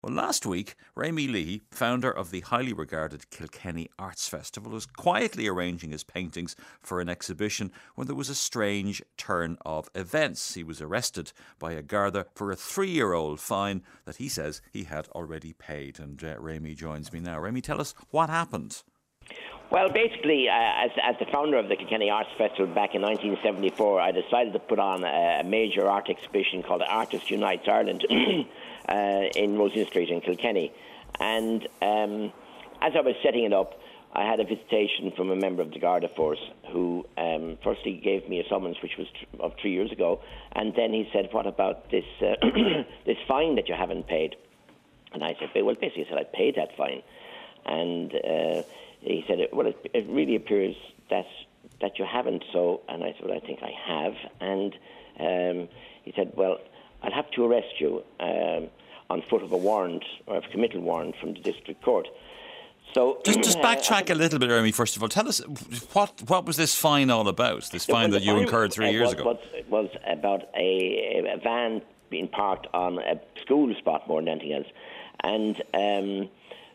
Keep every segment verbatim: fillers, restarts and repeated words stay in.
Well, last week, Rémi Lee, founder of the highly regarded Kilkenny Arts Festival, was quietly arranging his paintings for an exhibition when there was a strange turn of events. He was arrested by a Garda for a three-year-old fine that he says he had already paid. And uh, Rémi joins me now. Rémi, tell us what happened. Well, basically, uh, as, as the founder of the Kilkenny Arts Festival back in nineteen seventy-four, I decided to put on a, a major art exhibition called Artists Unites Ireland uh, in Rosine Street in Kilkenny. And um, as I was setting it up, I had a visitation from a member of the Garda force who um, firstly gave me a summons, which was tr- of three years ago, and then he said, what about this uh, this fine that you haven't paid? And I said, well, basically, I said, I paid that fine. And uh, he said, well, it, it really appears that that you haven't. So, and I said, well, I think I have. And um, he said, well, I'll have to arrest you um, on foot of a warrant or a committal warrant from the district court. So just, just backtrack uh, a little bit, Rémi. First of all, tell us what what was this fine all about? This fine that you fine, incurred three years was, ago. Was, was about a, a van being parked on a school spot more than anything else, and um,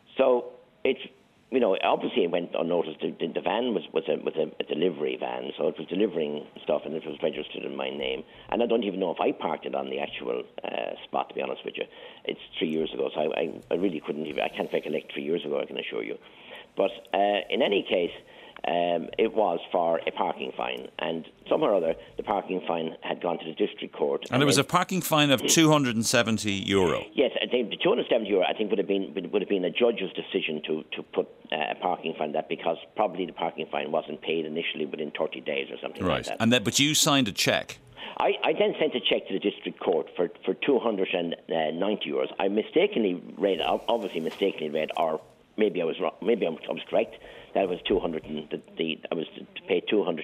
so it's. You know, obviously it went unnoticed. The, the van was, was, a, was a, a delivery van, so it was delivering stuff and it was registered in my name. And I don't even know if I parked it on the actual uh, spot, to be honest with you. It's three years ago, so I, I, I really couldn't even, I can't recollect three years ago, I can assure you. But uh, in any case, um, it was for a parking fine. And somehow or other, the parking fine had gone to the district court. And, and it was a parking fine of two hundred seventy euro. Yes, I think the two hundred seventy euro, I think, would have been would have been a judge's decision to, to put uh, a parking fine that because probably the parking fine wasn't paid initially within thirty days or something right. like that. And that, but you signed a cheque. I, I then sent a cheque to the district court for, for two hundred ninety euros. I mistakenly read, obviously mistakenly read, or maybe I was wrong, maybe I was, I was correct, that it was two hundred and the, the I was to pay two hundred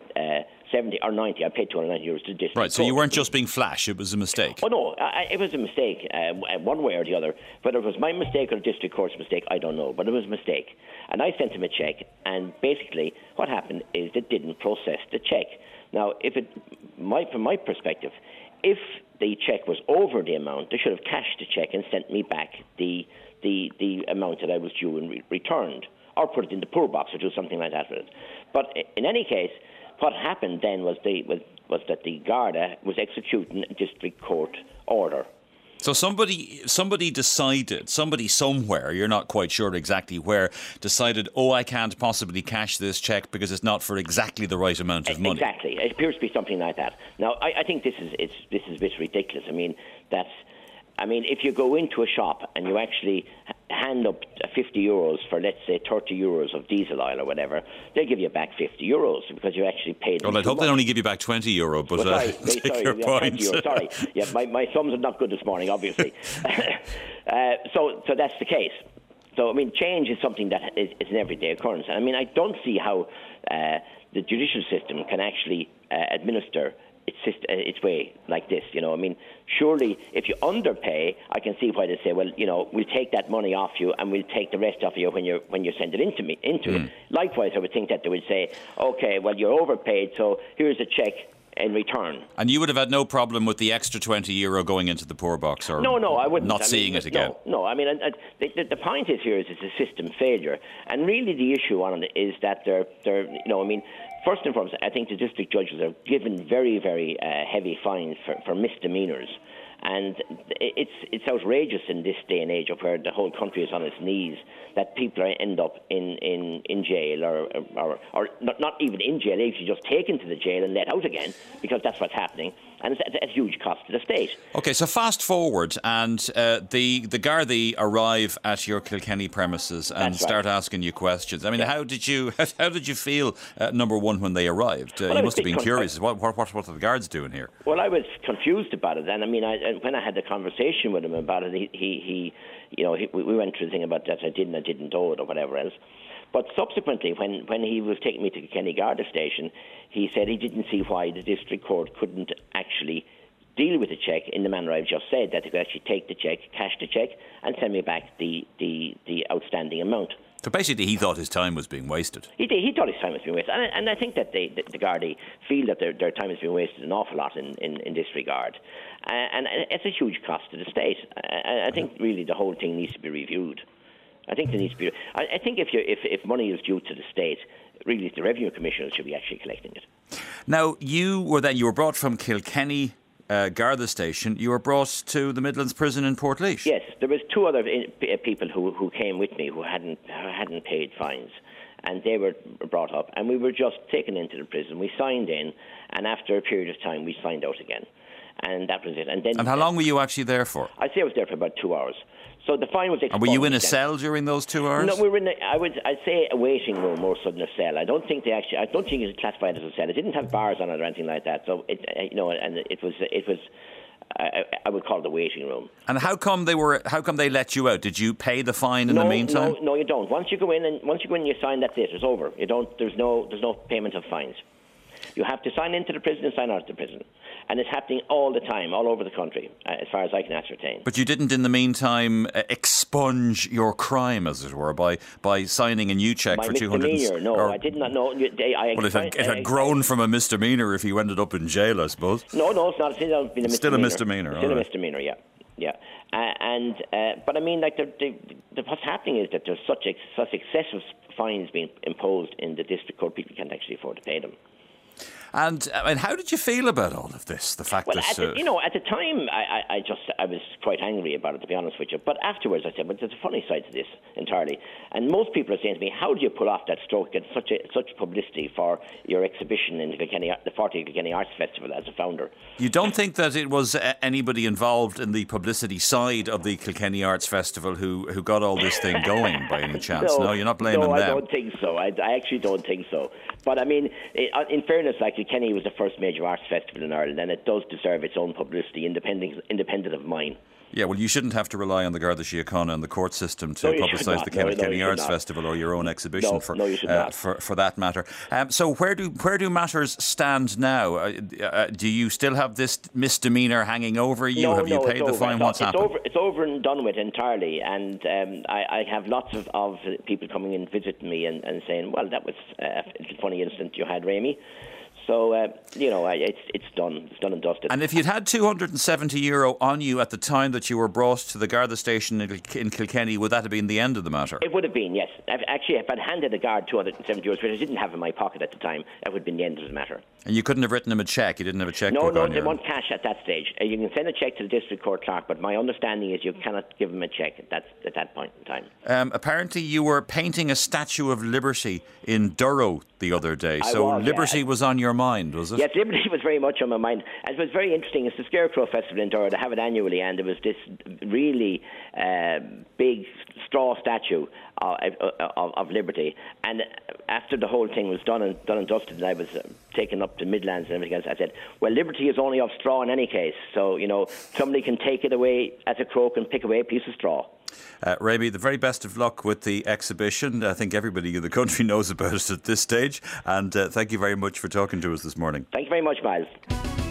seventy or ninety. I paid two hundred ninety euros to the district Right, so court. You weren't just being flash, it was a mistake. Oh no, I, it was a mistake, uh, one way or the other. Whether it was my mistake or the district court's mistake, I don't know, but it was a mistake. And I sent him a cheque, and basically what happened is they didn't process the cheque. Now, if it, my, from my perspective, if the cheque was over the amount, they should have cashed the cheque and sent me back the the, the amount that I was due and re- returned, or put it in the poor box or do something like that with it. But in any case, what happened then was, the, was, was that the Garda was executing a district court order. So somebody somebody decided, somebody somewhere, you're not quite sure exactly where, decided, oh, I can't possibly cash this cheque because it's not for exactly the right amount of money. Exactly. It appears to be something like that. Now, I, I think this is it's, this is a bit ridiculous. I mean, that's... I mean, if you go into a shop and you actually hand up fifty euros for, let's say, thirty euros of diesel oil or whatever, they'll give you back fifty euros because you actually paid them. Well, I'd hope they only give you back twenty euro, but well, sorry, uh, they, take sorry, your yeah, point. Euro, sorry, yeah, my, my sums are not good this morning, obviously. uh, so, so that's the case. So, I mean, change is something that is, is an everyday occurrence. And I mean, I don't see how uh, the judicial system can actually uh, administer It's, just, uh, its way like this, you know. I mean, surely if you underpay, I can see why they say, well, you know, we'll take that money off you and we'll take the rest off you when you when you send it into me into mm. it. Likewise, I would think that they would say, okay, well, you're overpaid, so here's a cheque in return. And you would have had no problem with the extra twenty euro going into the poor box, or no, no, I wouldn't. Not I seeing mean, it again. No, no. I mean, I, I, the, the point is here is it's a system failure, and really the issue on it is that they're they're you know, I mean. First and foremost, I think the district judges are given very, very uh, heavy fines for, for misdemeanours. And it's it's outrageous in this day and age of where the whole country is on its knees that people are, end up in, in, in jail or or, or not, not even in jail, they actually just taken to the jail and let out again because that's what's happening. And it's at a huge cost to the state. OK, so fast forward and uh, the, the Gardaí arrive at your Kilkenny premises and that's start right. asking you questions. I mean, yeah. how did you how did you feel, uh, number one, when they arrived? Uh, well, you must have been con- curious. What, what, what are the guards doing here? Well, I was confused about it. And I mean, I, when I had the conversation with him about it, he, he, he you know, he, we went through the thing about that I did and I didn't do it or whatever else. But subsequently, when, when he was taking me to Kilkenny Garda station, he said he didn't see why the district court couldn't actually deal with the cheque in the manner I've just said, that they could actually take the cheque, cash the cheque, and send me back the, the, the outstanding amount. So basically he thought his time was being wasted. He did, he thought his time was being wasted. And, and I think that they, the, the Gardaí feel that their, their time has been wasted an awful lot in, in, in this regard. Uh, and, and it's a huge cost to the state. I, I think really the whole thing needs to be reviewed. I think there needs to be. I, I think if, you, if if money is due to the state, really the Revenue Commissioner should be actually collecting it. Now, you were then you were brought from Kilkenny uh, Garda Station. You were brought to the Midlands Prison in Portlaoise. Yes, there was two other people who who came with me who hadn't who hadn't paid fines, and they were brought up, and we were just taken into the prison. We signed in, and after a period of time, we signed out again, and that was it. And then, and how long were you actually there for? I'd say I was there for about two hours. So the fine was expunged. And were you in a cell during those two hours? No, we were in. A, I would. I'd say a waiting room more so than a cell. I don't think they actually. I don't think it was classified as a cell. It didn't have bars on it or anything like that. So it, you know, and it was. It was. I, I would call it the waiting room. And how come they were? How come they let you out? Did you pay the fine in no, the meantime? No, no, you don't. Once you go in and once you go in, and you sign. That's it. It's over. You don't. There's no. There's no payment of fines. You have to sign into the prison and sign out of the prison. And it's happening all the time, all over the country, uh, as far as I can ascertain. But you didn't, in the meantime, uh, expunge your crime, as it were, by, by signing a new cheque My for two hundred. misdemeanor, no, or, I did not know. I, well, it had, it had grown from a misdemeanor if you ended up in jail, I suppose. No, no, it's not. It's been a misdemeanor. Still a misdemeanor. It's still right. a misdemeanor, yeah, yeah. Uh, and uh, but I mean, like, the, the, the, what's happening is that there's such ex, such excessive fines being imposed in the district court, people can't actually afford to pay them. And I mean, how did you feel about all of this? The fact well, that at the, you know, at the time, I, I, I just I was quite angry about it, to be honest with you. But afterwards, I said, "Well, there's a funny side to this entirely." And most people are saying to me, "How do you pull off that stroke? Get such a, such publicity for your exhibition in the Kilkenny, the fortieth Kilkenny Arts Festival as a founder?" You don't think that it was anybody involved in the publicity side of the Kilkenny Arts Festival who, who got all this thing going by any chance? No, no you're not blaming no, them. No, I don't think so. I, I actually don't think so. But I mean, in fairness, like, Kilkenny was the first major arts festival in Ireland, and it does deserve its own publicity, independent, independent of mine. Yeah, well, you shouldn't have to rely on the Garda Síochána and the court system to no, publicise the Kilkenny no, no, Arts not. Festival or your own exhibition no, for, no, uh, for for that matter. Um, so where do where do matters stand now? Uh, uh, do you still have this misdemeanour hanging over you? No, have you no, paid the over. fine? It's What's it's happened? Over, it's over and done with entirely. And um, I, I have lots of, of people coming in visiting me and, and saying, "Well, that was uh, a funny incident you had, Rémi." So, uh, you know, it's it's done. It's done and dusted. And if you'd had two hundred seventy euro on you at the time that you were brought to the Garda station in Kilkenny, would that have been the end of the matter? It would have been, yes. Actually, if I'd handed the guard two hundred seventy euros, which I didn't have in my pocket at the time, that would have been the end of the matter. And you couldn't have written him a cheque? You didn't have a cheque No, book no, on they you? want cash at that stage. Uh, you can send a cheque to the district court clerk, but my understanding is you cannot give him a cheque at that, at that point in time. Um, apparently you were painting a Statue of Liberty in Durrow the other day, I so was, Liberty yeah. was on your mind, was it? Yes, Liberty was very much on my mind. And it was very interesting. It's the Scarecrow Festival in Durrow. They have it annually, and there was this really uh, big straw statue of, of, of Liberty. And after the whole thing was done and done and dusted, and I was uh, taken up to Midlands and everything else, I said, well, Liberty is only of straw in any case. So, you know, somebody can take it away as a croak and pick away a piece of straw. Uh, Rémi, the very best of luck with the exhibition. I think everybody in the country knows about it at this stage. And uh, thank you very much for talking to us this morning. Thank you very much, Miles.